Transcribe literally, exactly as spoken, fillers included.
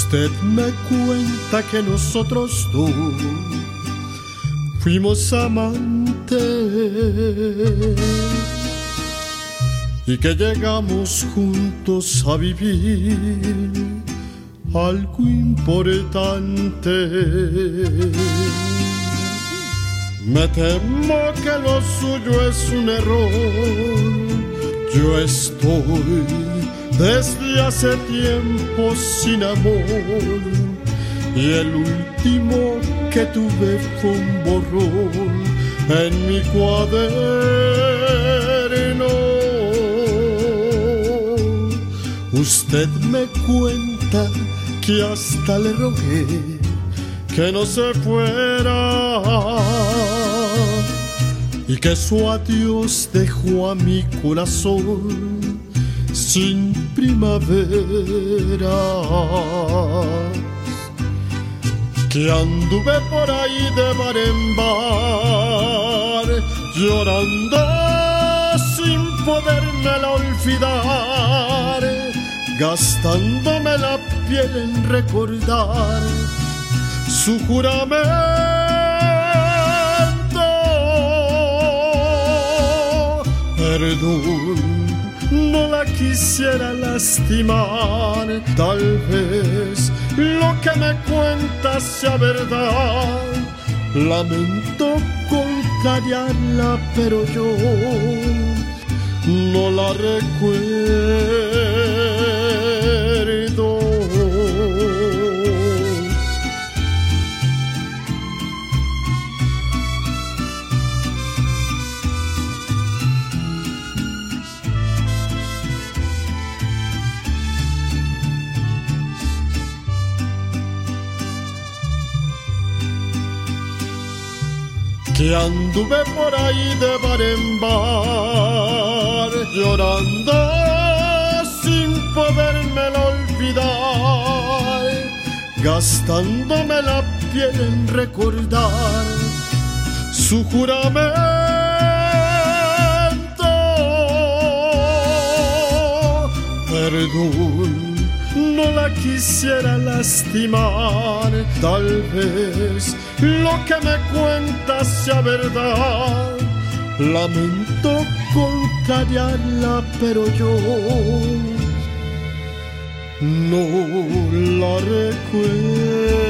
Usted me cuenta que nosotros dos fuimos amantes y que llegamos juntos a vivir algo importante. Me temo que lo suyo es un error. Yo estoy desde hace tiempo sin amor y el último que tuve fue un borrón en mi cuaderno. Usted me cuenta que hasta le rogué que no se fuera y que su adiós dejó a mi corazón sin primavera, que anduve por ahí de bar en bar llorando sin podérmela olvidar, gastándome la piel en recordar su juramento. Perdón, no la quisiera lastimar, tal vez lo que me cuenta sea verdad. Lamento contrariarla, pero yo no la recuerdo. Que anduve por ahí de bar en bar llorando sin podérmela olvidar, gastándome la piel en recordar su juramento. Perdón, no la quisiera lastimar, tal vez lo que me cuenta sea verdad. Lamento contrariarla, pero yo no la recuerdo.